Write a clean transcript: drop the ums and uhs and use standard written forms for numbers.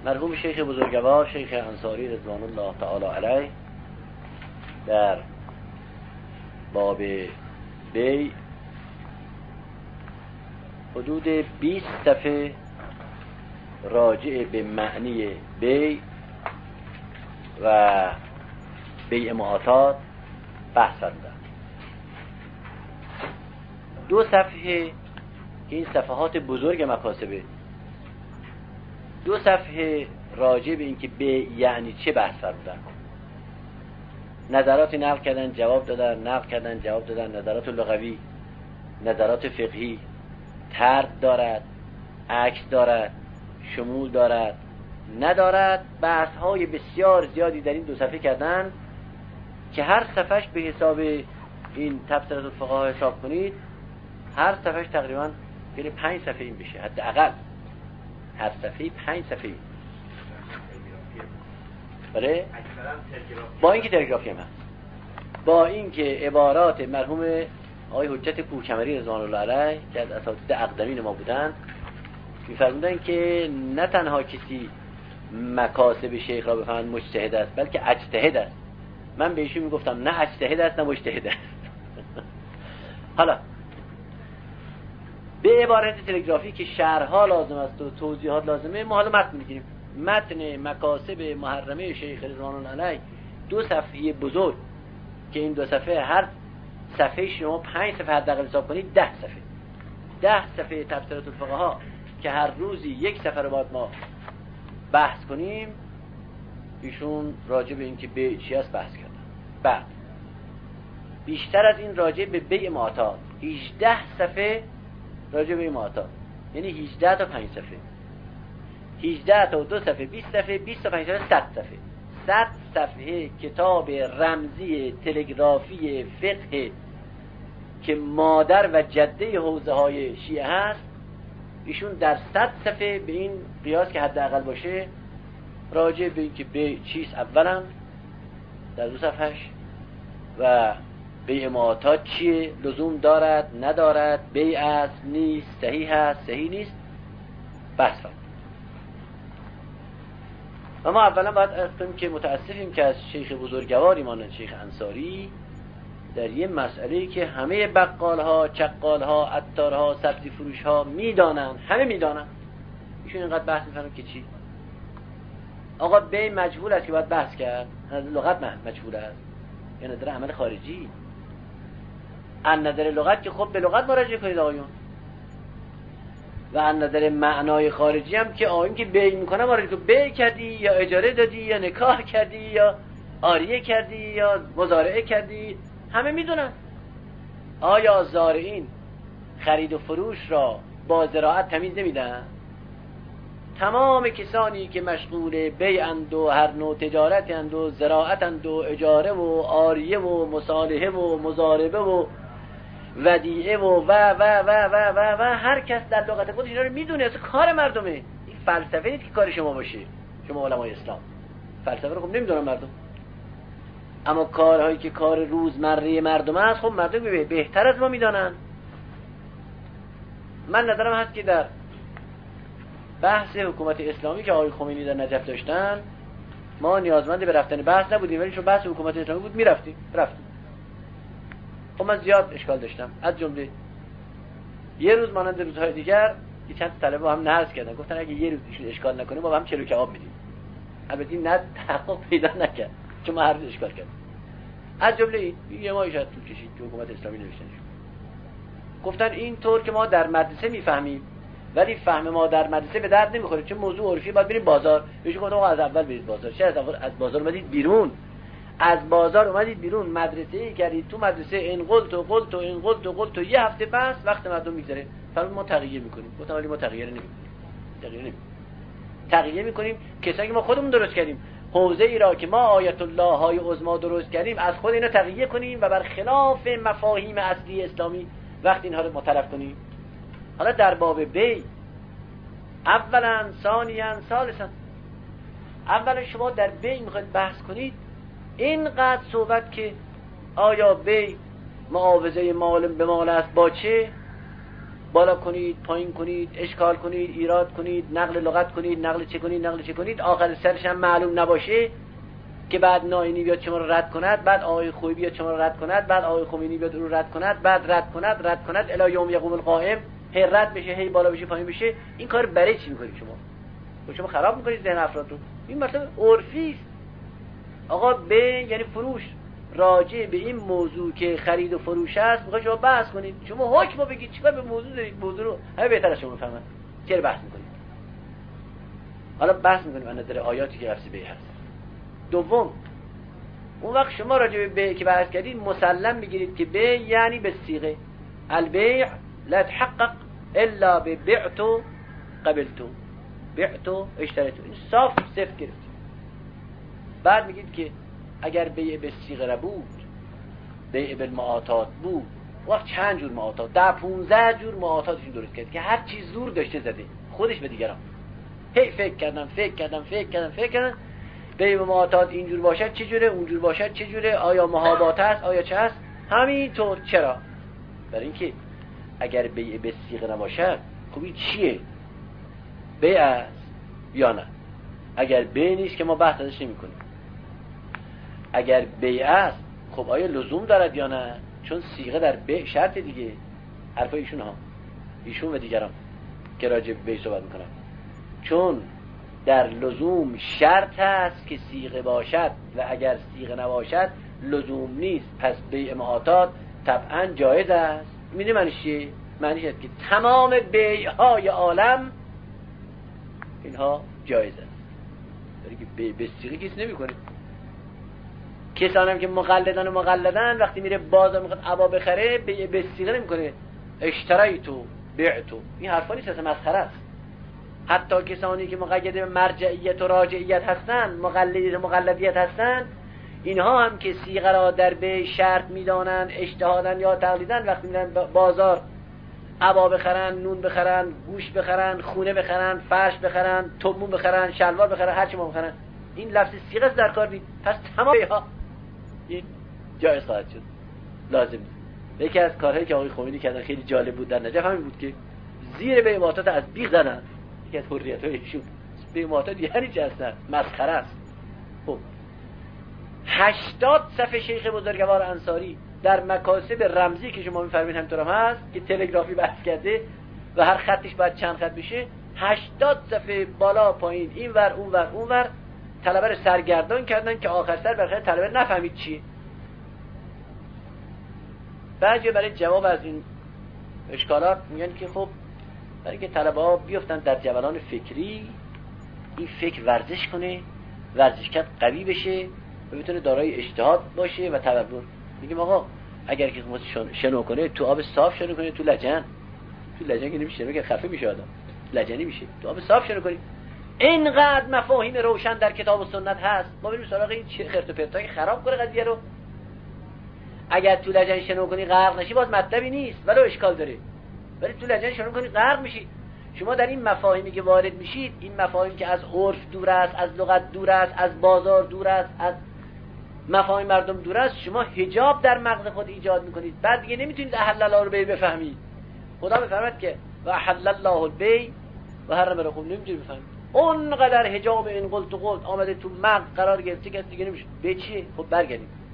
مرحوم شیخ بزرگوار شیخ انصاری رضوان الله تعالی علیه در باب بی حدود 20 صفحه راجع به معنی بی و بیع معاطات بحث کردند. 2 صفحه که این صفحات بزرگ مکاسبه، 2 صفحه راجع به اینکه بیع یعنی چه بحث کردند. نظراتی نقل کردن، جواب دادن، نقل کردن، جواب دادن، نظرات لغوی، نظرات فقهی، طرد دارد، عکس دارد، شمول دارد، ندارد. بحث های بسیار زیادی در این 2 صفحه کردن که هر صفحش به حساب این تبصره الفقها حساب کنید، هر صفحش تقریبا بین 5 صفحه این بشه حداقل. هر صفحه 5 صفحه. بله؟ با اینکه تلگرافی هم هست، با اینکه عبارات مرحوم آقای حجت کوهکمری رضوان الله علیه که از اساتید اقدمین ما بودند می‌فرمودند که نه تنها کسی مکاسب شیخ را بفهمد مجتهد است، بلکه اجتهد است. من به ایشون میگفتم نه اجتهد است نه مجتهد است. حالا به عبارت تلگرافی که شرح‌ها لازم است و توضیحات لازمه، ما حالا متن میگیریم. متن مکاسب محرمه شیخ رضوان الله علیه 2 صفحه بزرگ که این 2 صفحه هر صفحه شما 5 صفحه حداقل حساب کنید 10 صفحه. 10 صفحه تبصره الفقها که هر روزی 1 صفحه رو باید ما بحث کنیم. ایشون راجع به این که بیع چی است بحث کردن. بعد بیشتر از این راجع به بیع معاطات 18 صفحه راجع به معاطات، یعنی 18 تا 5 صفحه، 18 تا 2 صفحه 20 صفحه، 20 تا 5 صفحه 100 صفحه. 100 صفحه کتاب رمزی تلگرافی فقه که مادر و جده حوزه های شیعه هست، ایشون در 100 صفحه به این قیاس که حداقل باشه راجع به این که بیع چیست اولا در 2 صفحهش و بیع معاطات چیه، لزوم دارد ندارد، بیع است نیست، صحیح است صحیح نیست، بحث فرد. و ما اولا باید از کنیم که متاسفیم که از شیخ بزرگواری مانند شیخ انصاری در یه مسئله‌ای که همه بقال‌ها، چقال‌ها، عطارها، سبزی فروش‌ها میدانن، همه میدانن، ایشون اینقدر بحث می‌کنن که چی؟ آقا بیع مجهول است که باید بحث کرد، از لغت مجهول است یا نظر عمل خارجی. از نظر لغت که خب به لغت مراجعه کنید آقایون، و از نظر معنای خارجی هم که آقایون که بیع میکنه مراجعه کنید. بیع کردی یا اجاره دادی یا نکاح کردی یا عاریه کردی یا مزارعه کردی، همه میدونن. آیا زارعین خرید و فروش را با زراعت تمیز نمیدن؟ تمام کسانی که مشغول بیعند و هر نوع تجارتند و زراعتند و اجاره و عاریه و مصالحه و مضاربه و ودیعه و هر کس در لغت خود اینا رو میدونه، اصلا کار مردمه. این فلسفه نیست که کار شما باشه، شما علمای اسلام فلسفه رو خب نمیدونن مردم، اما کارهایی که کار روزمره مردم است خب مردم بهتر از ما میدانن. من نظرم هست که در بحث حکومت اسلامی که آقای خمینی در نجف داشتن ما نیازمند به رفتن بحث نبودیم، ولی چون بحث حکومت اسلامی بود رفتیم. خب من زیاد اشکال داشتم، از جمله یه روز مانند روزهای دیگر یه چند طلبه با هم نرس کردن، گفتن اگه یه روز ایشون اشکال نکنه ما با هم چلو کباب میدیم. البته نه تحقق پیدا نکرد چون ما هر روز اشکال کردیم. از جمله یه ماه شاید طول کشید که حکومت اسلامی نوشتن گفتن این طور که ما در مدرسه میفهمیم، ولی فهم ما در مدرسه به درد نمیخوره چون موضوع عرفی. باید بریم بازار. بهش گفتم آقا از اول برید بازار. چرا از بازار اومدید بیرون؟ از بازار اومدید بیرون، مدرسه‌ای کردید، تو مدرسه این قلت و یه هفته پس وقت مردم میگذره. فرض ما تغییر میکنیم. گفتم ولی ما تغییر نمیکنیم. تغییر میکنیم کسایی که ما خودمون درست کردیم. حوزه ای را که ما آیت الله های عظما درست کردیم از خود اینا تغییر کنیم و برخلاف مفاهیم اصلی اسلامی وقت اینها رو متلف کنیم. حالا در باب بیع اولا، ثانیا، ثالثا، اولا شما در بیع میخواید بحث کنید اینقدر صحبت که آیا بیع معاوضه مال به مال است با چه؟ بالا کنید، پایین کنید، اشکال کنید، ایراد کنید، نقل لغت کنید، نقل چه کنید، آخر سرش هم معلوم نباشه که بعد ناینی بیاد شما رو رد کند، بعد آقای خویی بیاد شما رو رد کند، بعد آقای خمینی بیاد اون رو رد کند، بعد رد کند الی یوم یقوم القائم، هی رد بشه، هی بالا بشه، پایین بشه. این کار برای چی میکنید شما خراب میکنید ذهن افراد رو. این مطلب عرفی است. آقا یعنی فروش، راجع به این موضوع که خرید و فروش است میخواید شما بحث کنید، شما حکم بگید، چیکار به موضوع دارید؟ موضوع رو همه بهتر از شما میفهمن. چرا بحث میکنید؟ حالا بحث میکنیم از نظر آیاتی که لفظ بیع هست. دوم، اون وقت شما راجع به بیع که بحث کردید مسلم بگیرید که بیع یعنی به صیغه البیع لا تحقق الا ببعت قبلت، بعت اشتریت، این صاف صفت گرفتید. بعد میگید که اگر بیع به صیغه بود، بیع بالمعاطات بود، وقت چند جور معاطات، 10-15 جور معاطاتشون درست کرد که هر چیز زور داشته زده خودش به دیگران. هی فکر کردم بیع به معاطات اینجور باشد چجوره، اونجور باشد چجوره، آیا محابات هست، آیا چه هست، همینطور. چرا؟ برای اینکه اگر بیع به صیغه نباشد خب این چیه؟ بیع است یا نه؟ اگر بیع نیست که ما بحث ازش نمی‌کنیم. اگر بیع است خب آیا لزوم دارد یا نه؟ چون صیغه در بیع شرط دیگه. حرفای ایشون و دیگران که راجع به بیع صحبت میکنن، چون در لزوم شرط است که صیغه باشد و اگر صیغه نباشد لزوم نیست. پس بیع معاطات طبعا جایز است. می‌دونی معنیش چیه؟ معنیش است که تمام بیع‌های عالم اینها جایز است. برای که بیع به صیغه کسی نمی‌کنه. کسانی هم که مقلدن وقتی میره بازار میخواد عبا بخره بیع به صیغه نمی‌کنه. اشتریتو بعتو، این حرفا نیست، اصلا مسخره است. حتی کسانی که مقید به مرجعیت و راجعیت هستند، مقلدیت هستند، اینها هم که صیغه را در بیع شرط میدانند، اجتهادن یا تقلیدن، وقتی میرن بازار عبا بخرن، نون بخرن، گوشت بخرن، خونه بخرن، فرش بخرن، تومون بخرن، شلوار بخرن، هر چی ما بخرن، این لفظ صیغه در کار بید. پس تمام ها این جایز خواهد شد، لازم. یکی از کارهایی که آقای خمینی کردن خیلی جالب بود در نجف همین بود که زیر بیع معاطات از بیخ زدن. یکی از حریت‌هایشون بیع معاطات یعنی چه اصلا؟ مسخره است. خب 80 صفحه شیخ بزرگوار انصاری در مکاسب رمزی که شما می‌فرمایید همینطور هم هست که تلگرافی بحث کرده و هر خطش باید چند خط بشه، 80 صفحه بالا پایین این ور اون ور طلبه رو سرگردان کردن که آخر سر برای طلبه نفهمید چیه. بعضی برای جواب از این اشکالات میگن که خب برای که طلبه ها بیفتن در جولان فکری، این فکر ورزش کنه، ورزشکت قوی بشه و بتونه دارای اجتهاد باشه و تدبر. میگیم آقا اگر که شنو کنه تو آب صاف شنو کنه، تو لجن که نمیشه، که خفه میشه آدم، لجنی میشه. تو آب صاف شنو کنی. اینقدر مفاهیم روشن در کتاب و سنت هست، ما بریم سراغ این خرت و پرتای خراب کنه قضیه رو. اگر تو لجن شنو کنی غرق نشی باز مطلبی نیست، ولی اشکال داره. ولی تو لجن شنو کنی غرق میشی. شما در این مفاهیمی که وارد میشید، این مفاهیم که از عرف دور است، از لغت دور است، از بازار دور است، از مفاهیم مردم دور است، شما حجاب در مغز خود ایجاد میکنید. بعد دیگه نمیتونید احل الله رو بفهمید. خدا میفرماید که و احل الله البیع و حرم الربا، نمیتونید بفهمید. اونقدر حجاب این قلت آمده تو مغز قرار گرفته که دیگه نمیشه. به چیه؟ خب برگردیم